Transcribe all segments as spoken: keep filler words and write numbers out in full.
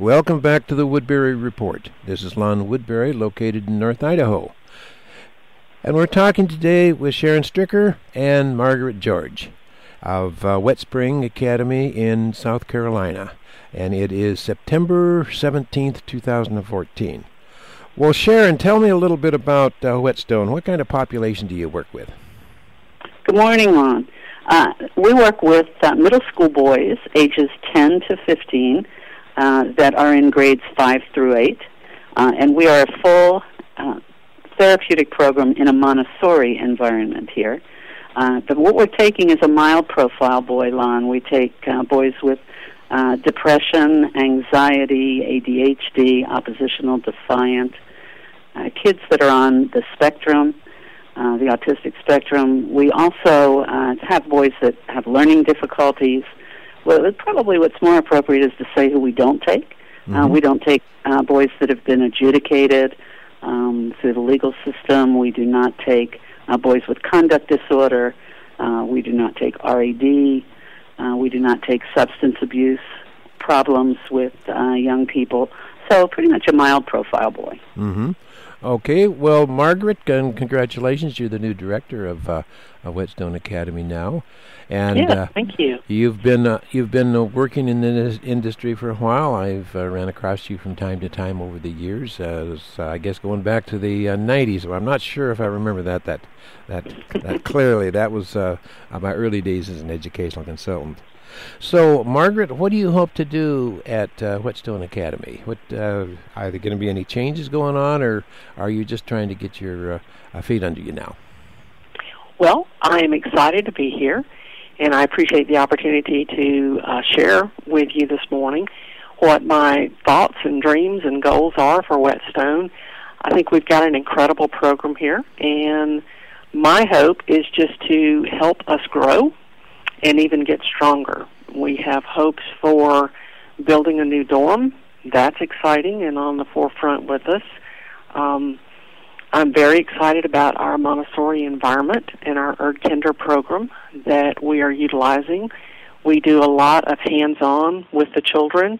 Welcome back to the Woodbury Report. This is Lon Woodbury, located in North Idaho. And we're talking today with Sharon Stricker and Margaret George of uh, Wet Spring Academy in South Carolina. And it is September seventeenth, two thousand fourteen. Well, Sharon, tell me a little bit about uh, Whetstone. What kind of population do you work with? Good morning, Lon. Uh, we work with uh, middle school boys ages ten to fifteen uh, that are in grades five through eight. Uh, and we are a full uh, therapeutic program in a Montessori environment here. Uh, but what we're taking is a mild profile boy, Lon. We take uh, boys with uh, depression, anxiety, A D H D, oppositional defiant, uh, kids that are on the spectrum, uh, the autistic spectrum. We also uh, have boys that have learning difficulties. Well, probably what's more appropriate is to say who we don't take. Mm-hmm. Uh, we don't take uh, boys that have been adjudicated um, through the legal system. We do not take uh, boys with conduct disorder. Uh, we do not take R A D. Uh, we do not take substance abuse problems with uh, young people. So pretty much a mild profile boy. Mm-hmm. Okay, well, Margaret, con- congratulations. You're the new director of uh, Whetstone Academy now. And yeah, uh, thank you. You've been uh, you've been uh, working in this industry for a while. I've uh, ran across you from time to time over the years. Uh, was, uh, I guess going back to the uh, nineties. I'm not sure if I remember that that that, that clearly. That was uh, my early days as an educational consultant. So, Margaret, what do you hope to do at uh, Whetstone Academy? What uh, are there going to be any changes going on, or are you just trying to get your uh, feet under you now? Well, I am excited to be here, and I appreciate the opportunity to uh, share with you this morning what my thoughts and dreams and goals are for Whetstone. I think we've got an incredible program here, and my hope is just to help us grow and even get stronger. We have hopes for building a new dorm. That's exciting and on the forefront with us. Um, I'm very excited about our Montessori environment and our Erdkinder program that we are utilizing. We do a lot of hands-on with the children.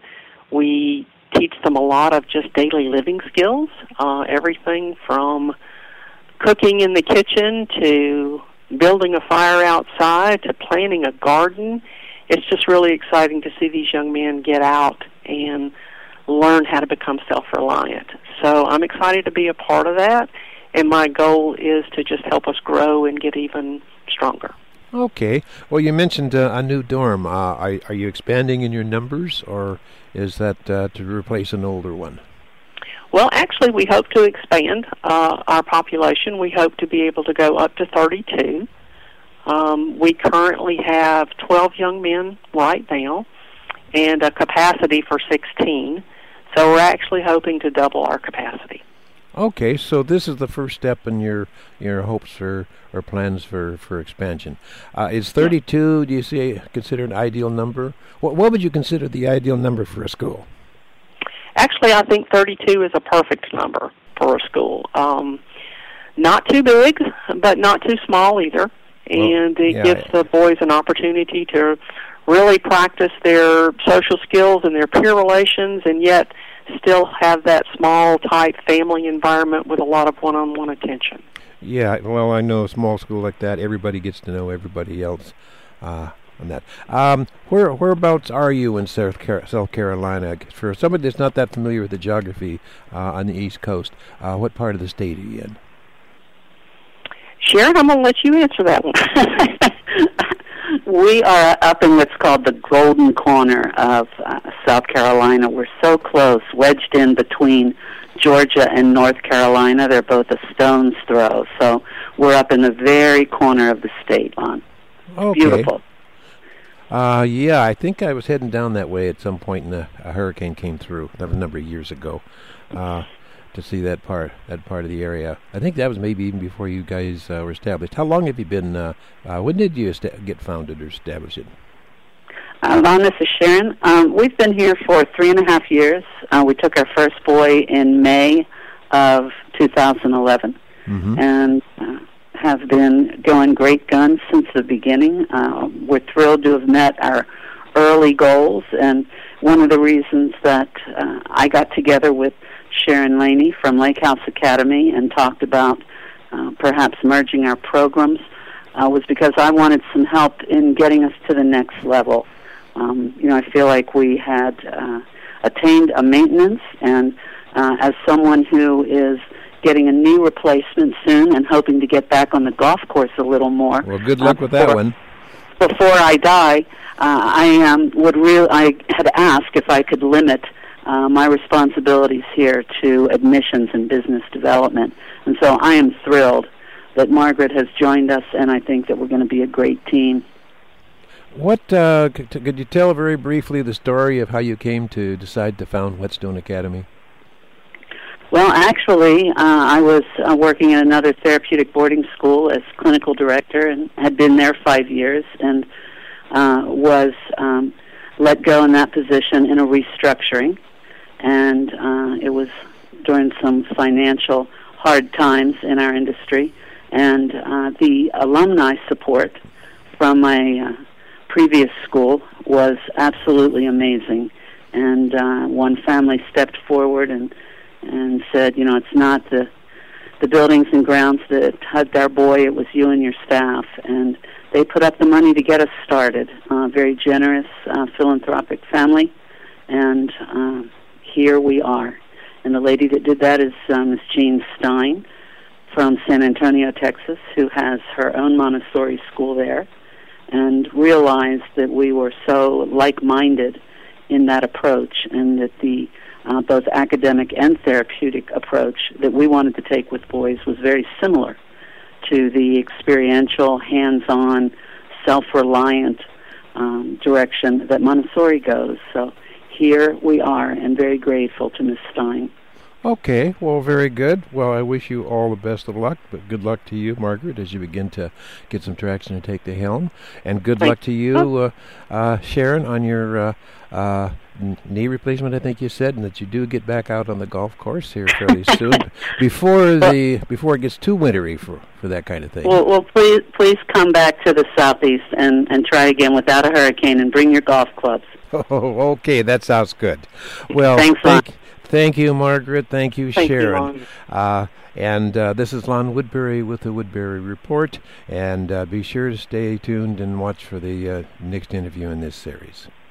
We teach them a lot of just daily living skills, uh, everything from cooking in the kitchen to building a fire outside to planting a garden. It's just really exciting to see these young men get out and learn how to become self-reliant. So I'm excited to be a part of that, and my goal is to just help us grow and get even stronger. Okay. Well, you mentioned uh, a new dorm. Uh, are, are you expanding in your numbers, or is that uh, to replace an older one? Well, actually, we hope to expand uh, our population. We hope to be able to go up to thirty-two. Um, we currently have twelve young men right now and a capacity for sixteen. So we're actually hoping to double our capacity. Okay, so this is the first step in your your hopes for or plans for, for expansion. Uh, is thirty-two, yeah. do you see, consider an ideal number? What, what would you consider the ideal number for a school? Actually, I think thirty-two is a perfect number for a school. Um, not too big, but not too small either. And well, it yeah, gives the boys an opportunity to really practice their social skills and their peer relations, and yet still have that small, tight family environment with a lot of one-on-one attention. Yeah, well, I know a small school like that, everybody gets to know everybody else. Uh, on that. Um, where whereabouts are you in South, Car- South Carolina? For somebody that's not that familiar with the geography uh, on the East Coast, uh, what part of the state are you in? Sharon, I'm going to let you answer that one. We are up in what's called the golden corner of uh, South Carolina. We're so close, wedged in between Georgia and North Carolina. They're both a stone's throw. So we're up in the very corner of the state, Lon. Okay. Beautiful. Uh, yeah, I think I was heading down that way at some point, and a, a hurricane came through a number of years ago uh, to see that part that part of the area. I think that was maybe even before you guys uh, were established. How long have you been? Uh, uh, when did you est- get founded or establish it? Uh, Lon, this is Sharon. Um, we've been here for three and a half years. Uh, we took our first boy in May of two thousand eleven, mm-hmm. and uh, have been going great guns since the beginning. Uh, we're thrilled to have met our early goals, and one of the reasons that uh, I got together with Sharon Laney from Lake House Academy and talked about uh, perhaps merging our programs uh, was because I wanted some help in getting us to the next level. Um, you know, I feel like we had uh, attained a maintenance, and uh, as someone who is getting a knee replacement soon and hoping to get back on the golf course a little more. Well, good luck uh, with that one. Before I die, uh, I um, would real. I had asked if I could limit uh, my responsibilities here to admissions and business development, and so I am thrilled that Margaret has joined us, and I think that we're going to be a great team. What uh, c- could you tell very briefly the story of how you came to decide to found Whetstone Academy? Well, actually, uh, I was uh, working in another therapeutic boarding school as clinical director and had been there five years and uh, was um, let go in that position in a restructuring. And uh, it was during some financial hard times in our industry. And uh, the alumni support from my uh, previous school was absolutely amazing. And uh, one family stepped forward and and said, you know, it's not the the buildings and grounds that hugged our boy, it was you and your staff. And they put up the money to get us started. Uh, very generous, uh, philanthropic family. And uh, here we are. And the lady that did that is uh, Miss Jean Stein from San Antonio, Texas, who has her own Montessori school there, and realized that we were so like-minded in that approach, and that the Uh, both academic and therapeutic approach that we wanted to take with boys was very similar to the experiential, hands-on, self-reliant um, direction that Montessori goes. So here we are, and very grateful to Miz Stein. Okay, well, very good. Well, I wish you all the best of luck, but good luck to you, Margaret, as you begin to get some traction and take the helm. And good Thank luck to you, uh, uh, Sharon, on your uh, uh, n- knee replacement, I think you said, and that you do get back out on the golf course here fairly soon, before the before it gets too wintry for, for that kind of thing. Well, well, please please come back to the southeast and, and try again without a hurricane, and bring your golf clubs. Oh, okay, that sounds good. Well, Thanks, thank Thank you, Margaret. Thank you, Thank you, Sharon. Lon. Uh, and uh, this is Lon Woodbury with the Woodbury Report. And uh, be sure to stay tuned and watch for the uh, next interview in this series.